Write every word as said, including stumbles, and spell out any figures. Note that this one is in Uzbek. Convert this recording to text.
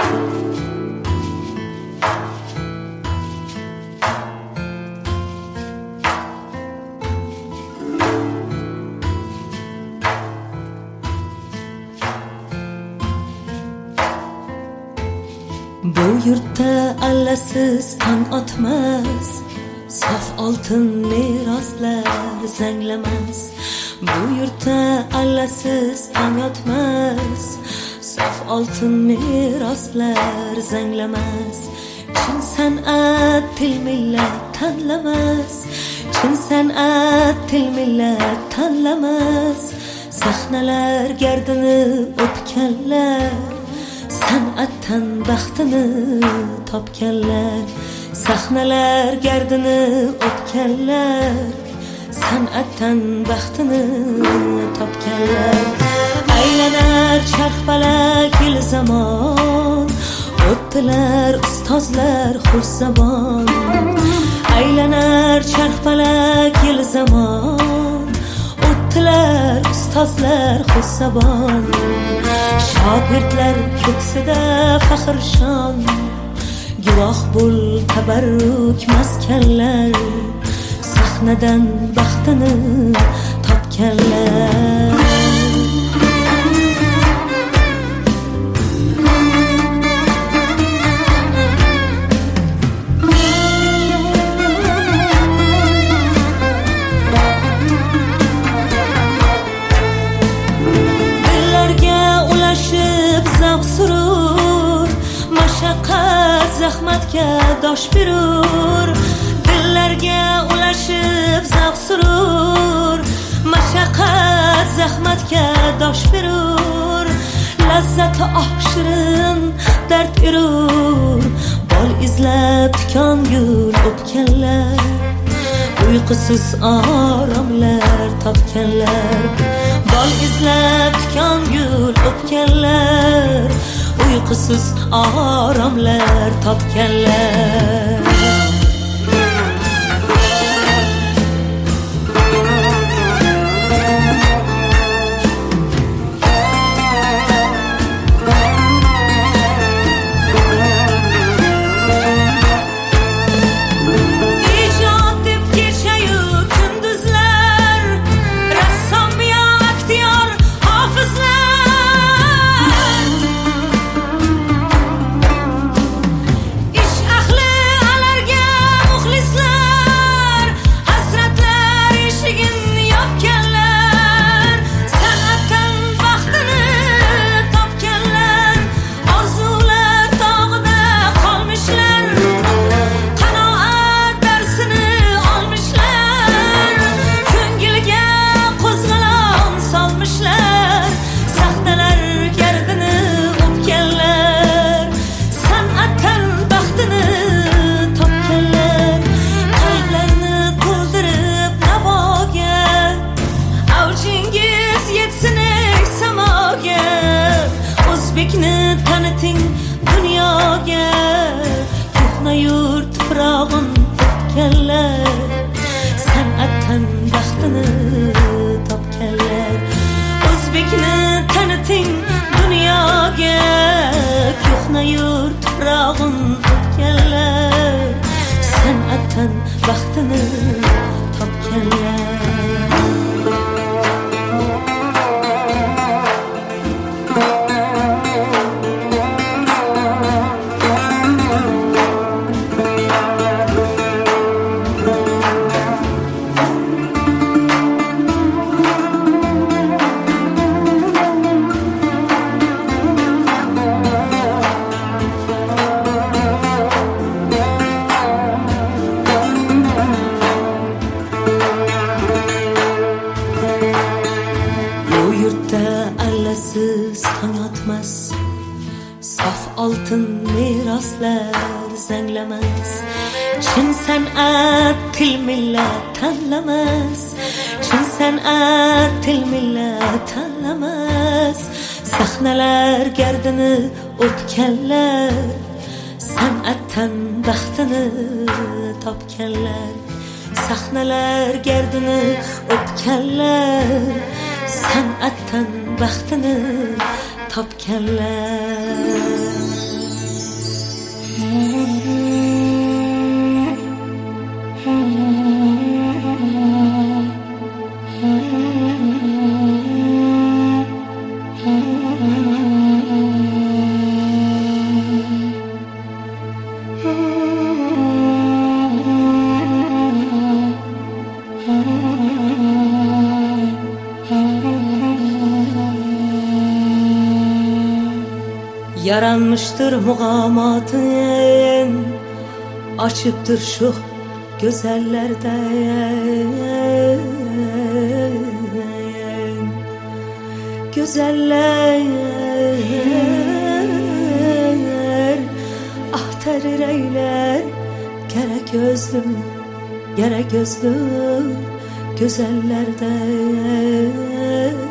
Bu yurtda allasiz tong otmas, sof oltin meroslar zanglamas. Bu yurtda allasiz tong otmas, sof oltin meroslar zanglamas. Chin san'at til millat tanlamas, chin san'at til millat tanlamas. Sahnalar gardini o'tkanlar, san'atdan baxtini topganlar. Sahnalar gardini o'tkanlar, san'atdan baxtini topganlar. Aylanar charxpalak yil zamon, o'tdilar ustozlar xushzabon. Aylanar charxpalak yil zamon, o'tdilar ustozlar xushzabon. Shogirdlar ko'ksida faxr shon, guvoh bo'l tabarruk maskanlar. Sahnadan baxtini topganlar. Zahmatga dosh berur, dillarga ulashib zavq surur. Mashaqqat zahmatga dosh berur, lazzati oshrin dard erur. Bol izlab tikon gul o'pganlar, uyqusiz oromlar topganlar. Bol izlab tikon gul o'pganlar, uyqusiz oromlar topganlar. O'zbekni taniting dunyoga, ko'hna yurt tuprog'in o'tganlar. San'atdan baxtini topganlar. O'zbekni taniting dunyoga, ko'hna yurt tuprog'in o'tganlar. San'atdan baxtini topganlar. Allasiz tong otmas, sof oltin meroslar zanglamas. Chin san'at til millat tanlamas, chin san'at til millat tanlamas. Sahnalar gardini o'tkanlar, san'atdan baxtini topganlar. Sahnalar gardini o'tkanlar, san'atdan baxtini topganlar. yaranmıştır muğamatın, açıptır şu güzellerden. Güzeller ah terir eyler, gerek gözlüm, gerek gözlüm güzellerden.